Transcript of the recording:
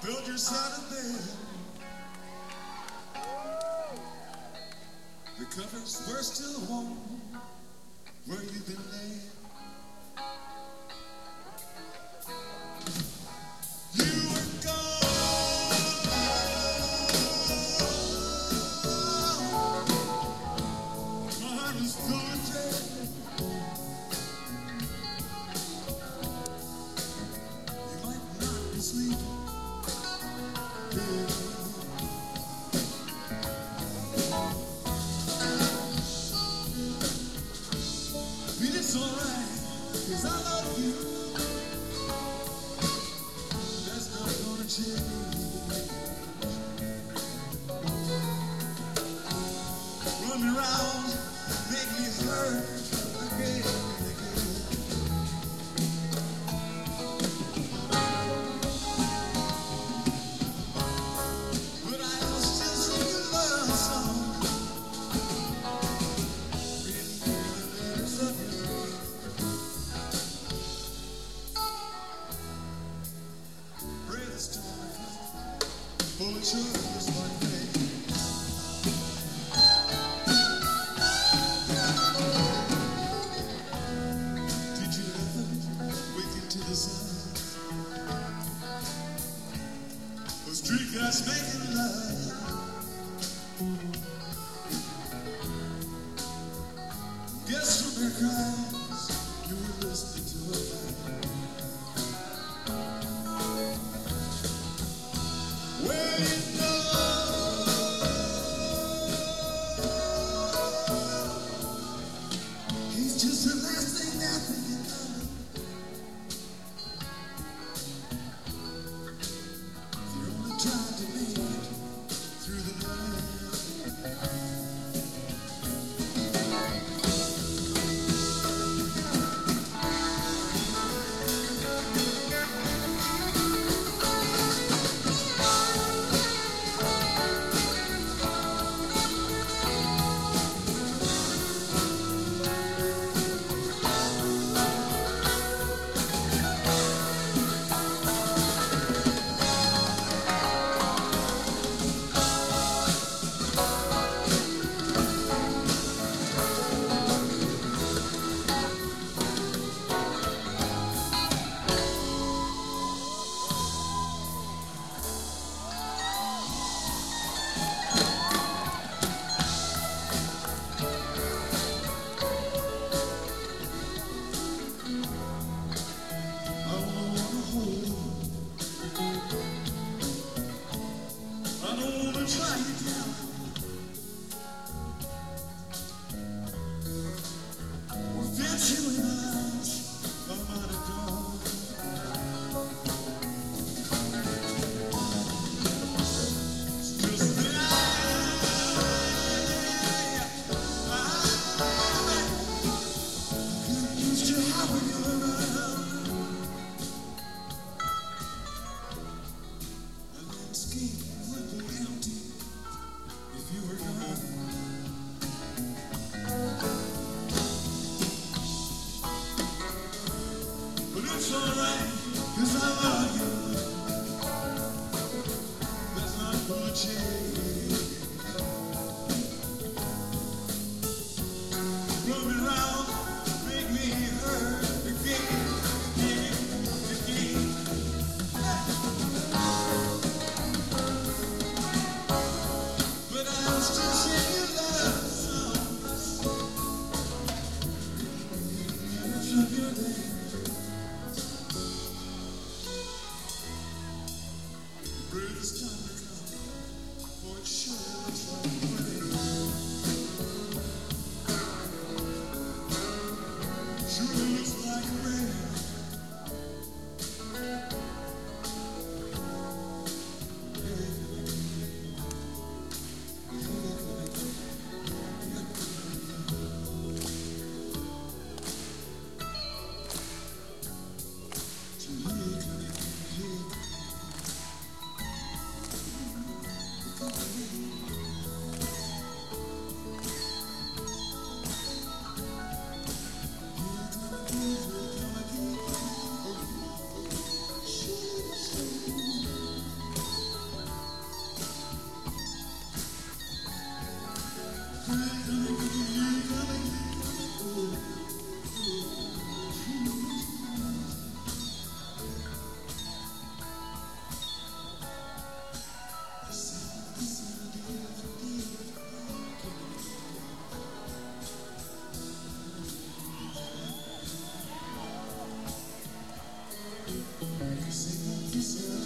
Build yourself a bed. The covers were still warm where you've been laid. You were gone. My heart was haunted. You might not be sleeping. It's alright, 'cause I love you. That's not gonna change. Run me around, make me hurt again and again. But I'll still sing your love song. Reading the letters of your full of sugar one day. Did you ever wake into the sun? Those street guys making love. Guess from their cries you were listening to a man. Well, you know, he's just the last thing they're thinking of. They're only trying to make it through the night. I don't wanna try you down. Without you in my arms, I might have gone. It's just that I couldn't use you having you around. A landscape would be empty if you were gone. But it's alright, 'cause I love you. That's not gonna change. Run me round, make me hurt again, again, again. But I'll still sing your love songs. Minutes of your day. The greatest time to come, for it sure looks like rain. Sure looks like rain. Say that you said